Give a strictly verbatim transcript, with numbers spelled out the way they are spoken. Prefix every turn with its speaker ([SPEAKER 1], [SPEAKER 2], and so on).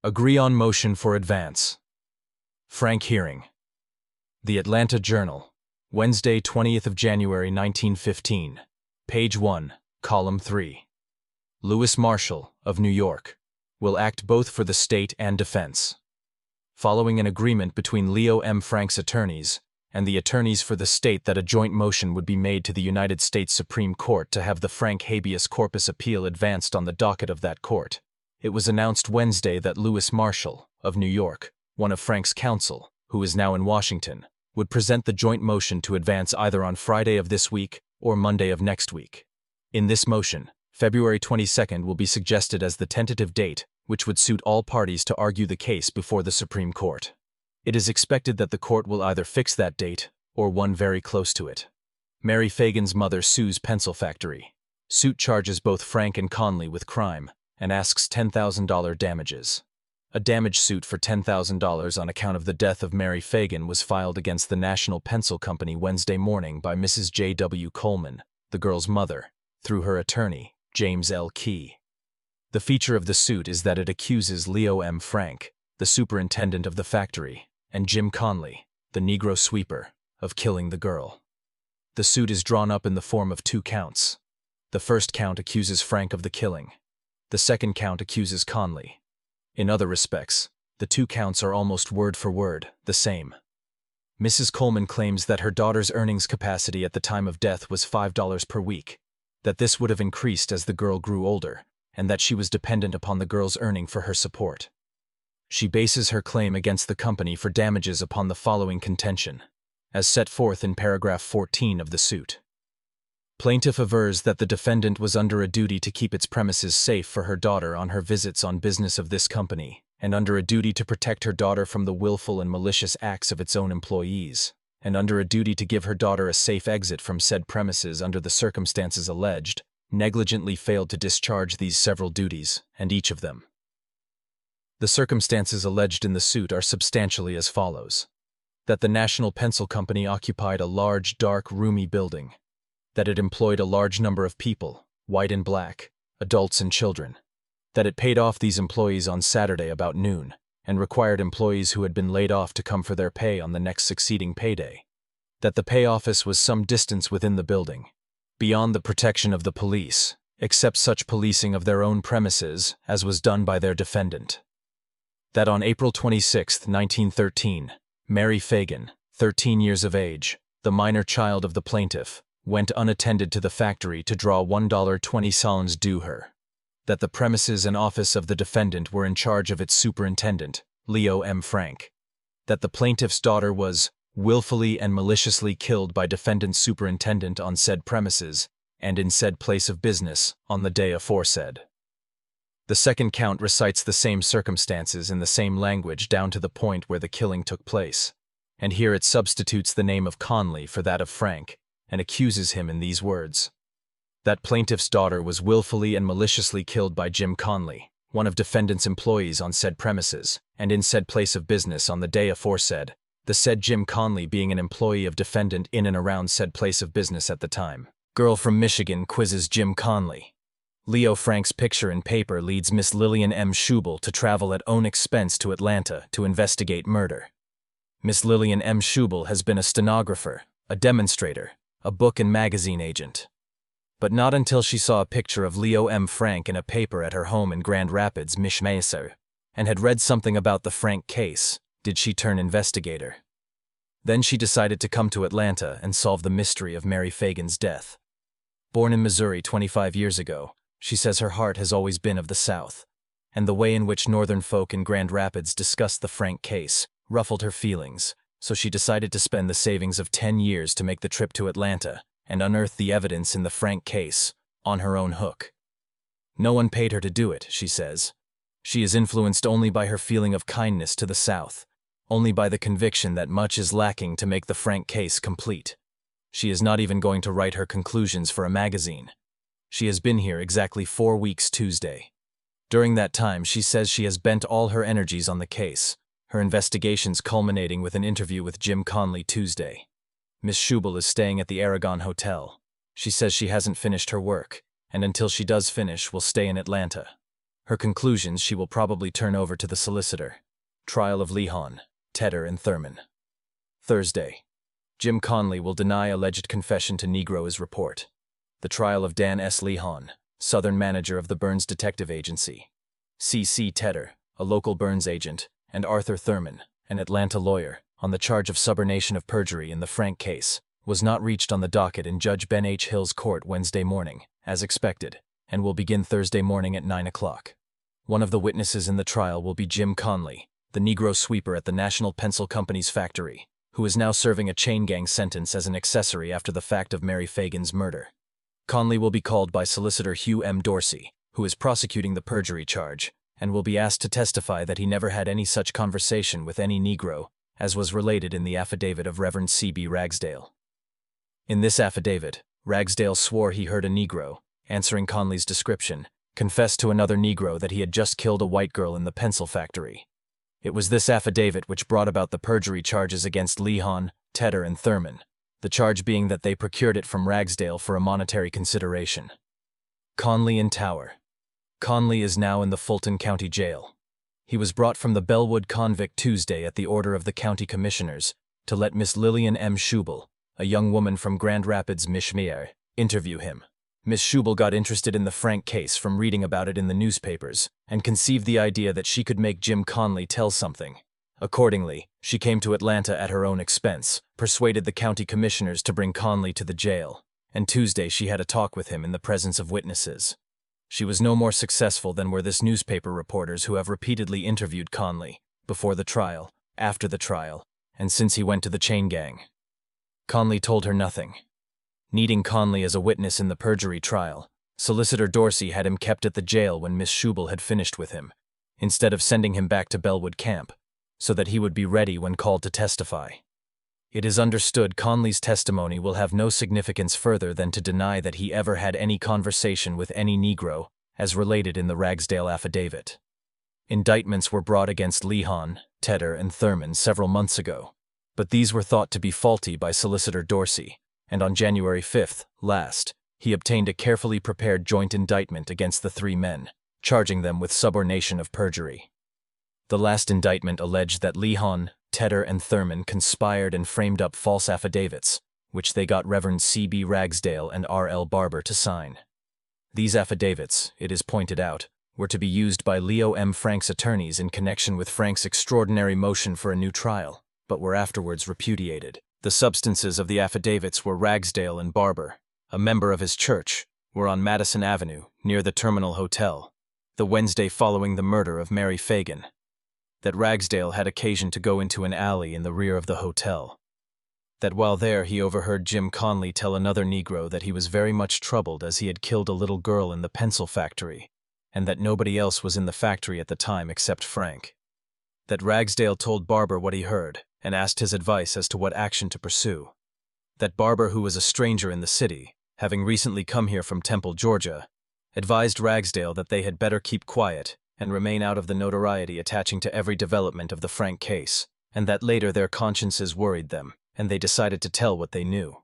[SPEAKER 1] Agree on motion for advance. Frank hearing. The Atlanta Journal, Wednesday, twentieth of January nineteen fifteen, page one, column three. Louis Marshall, of New York, will act both for the state and defense. Following an agreement between Leo M. Frank's attorneys and the attorneys for the state that a joint motion would be made to the United States Supreme Court to have the Frank habeas corpus appeal advanced on the docket of that court, it was announced Wednesday that Louis Marshall, of New York, one of Frank's counsel, who is now in Washington, would present the joint motion to advance either on Friday of this week or Monday of next week. In this motion, February twenty-second will be suggested as the tentative date, which would suit all parties to argue the case before the Supreme Court. It is expected that the court will either fix that date or one very close to it. Mary Fagan's mother sues pencil factory. Suit charges both Frank and Conley with crime and asks ten thousand dollars damages. A damage suit for ten thousand dollars on account of the death of Mary Fagan was filed against the National Pencil Company Wednesday morning by Missus J W Coleman, the girl's mother, through her attorney, James L. Key. The feature of the suit is that it accuses Leo M. Frank, the superintendent of the factory, and Jim Conley, the Negro sweeper, of killing the girl. The suit is drawn up in the form of two counts. The first count accuses Frank of the killing. The second count accuses Conley. In other respects, the two counts are almost word for word the same. Missus Coleman claims that her daughter's earnings capacity at the time of death was five dollars per week, that this would have increased as the girl grew older, and that she was dependent upon the girl's earning for her support. She bases her claim against the company for damages upon the following contention, as set forth in paragraph fourteen of the suit. Plaintiff avers that the defendant was under a duty to keep its premises safe for her daughter on her visits on business of this company, and under a duty to protect her daughter from the willful and malicious acts of its own employees, and under a duty to give her daughter a safe exit from said premises under the circumstances alleged, negligently failed to discharge these several duties, and each of them. The circumstances alleged in the suit are substantially as follows: that the National Pencil Company occupied a large, dark, roomy building, that it employed a large number of people, white and black, adults and children, that it paid off these employees on Saturday about noon, and required employees who had been laid off to come for their pay on the next succeeding payday, that the pay office was some distance within the building, beyond the protection of the police, except such policing of their own premises as was done by their defendant. That on April twenty-sixth, nineteen thirteen, Mary Fagan, thirteen years of age, the minor child of the plaintiff, went unattended to the factory to draw one dollar and twenty cents due her. That the premises and office of the defendant were in charge of its superintendent, Leo M. Frank. That the plaintiff's daughter was willfully and maliciously killed by defendant's superintendent on said premises and in said place of business on the day aforesaid. The second count recites the same circumstances in the same language down to the point where the killing took place, and here it substitutes the name of Conley for that of Frank and accuses him in these words: that plaintiff's daughter was willfully and maliciously killed by Jim Conley, one of defendant's employees on said premises and in said place of business on the day aforesaid, the said Jim Conley being an employee of defendant in and around said place of business at the time. Girl from Michigan quizzes Jim Conley. Leo Frank's picture in paper leads Miss Lillian M. Schubel to travel at own expense to Atlanta to investigate murder. Miss Lillian M. Schubel has been a stenographer, a demonstrator, a book and magazine agent. But not until she saw a picture of Leo M. Frank in a paper at her home in Grand Rapids, Michigan, and had read something about the Frank case, did she turn investigator. Then she decided to come to Atlanta and solve the mystery of Mary Fagan's death. Born in Missouri twenty-five years ago, she says her heart has always been of the South, and the way in which Northern folk in Grand Rapids discussed the Frank case ruffled her feelings, so she decided to spend the savings of ten years to make the trip to Atlanta and unearth the evidence in the Frank case on her own hook. No one paid her to do it, she says. She is influenced only by her feeling of kindness to the South, only by the conviction that much is lacking to make the Frank case complete. She is not even going to write her conclusions for a magazine. She has been here exactly four weeks Tuesday. During that time, she says she has bent all her energies on the case, her investigations culminating with an interview with Jim Conley Tuesday. Miss Schubel is staying at the Aragon Hotel. She says she hasn't finished her work, and until she does finish, will stay in Atlanta. Her conclusions she will probably turn over to the solicitor. Trial of Lehon, Tedder, and Thurman. Thursday. Jim Conley will deny alleged confession to Negro's report. The trial of Dan S. Lehon, Southern manager of the Burns Detective Agency. C C Tedder, a local Burns agent, and Arthur Thurman, an Atlanta lawyer, on the charge of subornation of perjury in the Frank case, was not reached on the docket in Judge Ben H. Hill's court Wednesday morning, as expected, and will begin Thursday morning at nine o'clock. One of the witnesses in the trial will be Jim Conley, the Negro sweeper at the National Pencil Company's factory, who is now serving a chain gang sentence as an accessory after the fact of Mary Fagan's murder. Conley will be called by Solicitor Hugh M. Dorsey, who is prosecuting the perjury charge, and will be asked to testify that he never had any such conversation with any Negro, as was related in the affidavit of Reverend C B Ragsdale. In this affidavit, Ragsdale swore he heard a Negro, answering Conley's description, confess to another Negro that he had just killed a white girl in the pencil factory. It was this affidavit which brought about the perjury charges against Lehon, Tedder, and Thurman, the charge being that they procured it from Ragsdale for a monetary consideration. Conley in Tower. Conley is now in the Fulton County Jail. He was brought from the Bellwood Convict Tuesday at the order of the county commissioners to let Miss Lillian M. Schubel, a young woman from Grand Rapids, Michigan, interview him. Miss Schubel got interested in the Frank case from reading about it in the newspapers and conceived the idea that she could make Jim Conley tell something. Accordingly, she came to Atlanta at her own expense, persuaded the county commissioners to bring Conley to the jail, and Tuesday she had a talk with him in the presence of witnesses. She was no more successful than were this newspaper reporters who have repeatedly interviewed Conley, before the trial, after the trial, and since he went to the chain gang. Conley told her nothing. Needing Conley as a witness in the perjury trial, Solicitor Dorsey had him kept at the jail when Miss Schubel had finished with him, instead of sending him back to Bellwood Camp, so that he would be ready when called to testify. It is understood Conley's testimony will have no significance further than to deny that he ever had any conversation with any Negro, as related in the Ragsdale affidavit. Indictments were brought against Lehon, Tedder, and Thurman several months ago, but these were thought to be faulty by Solicitor Dorsey, and on January fifth, last, he obtained a carefully prepared joint indictment against the three men, charging them with subornation of perjury. The last indictment alleged that Lehon, Tedder, and Thurman conspired and framed up false affidavits, which they got Reverend C B Ragsdale and R L Barber to sign. These affidavits, it is pointed out, were to be used by Leo M. Frank's attorneys in connection with Frank's extraordinary motion for a new trial, but were afterwards repudiated. The substances of the affidavits were Ragsdale and Barber, a member of his church, were on Madison Avenue, near the Terminal Hotel, the Wednesday following the murder of Mary Fagan. That Ragsdale had occasion to go into an alley in the rear of the hotel. That while there he overheard Jim Conley tell another Negro that he was very much troubled as he had killed a little girl in the pencil factory, and that nobody else was in the factory at the time except Frank. That Ragsdale told Barber what he heard, and asked his advice as to what action to pursue. That Barber, who was a stranger in the city, having recently come here from Temple, Georgia, advised Ragsdale that they had better keep quiet and remain out of the notoriety attaching to every development of the Frank case, and that later their consciences worried them, and they decided to tell what they knew.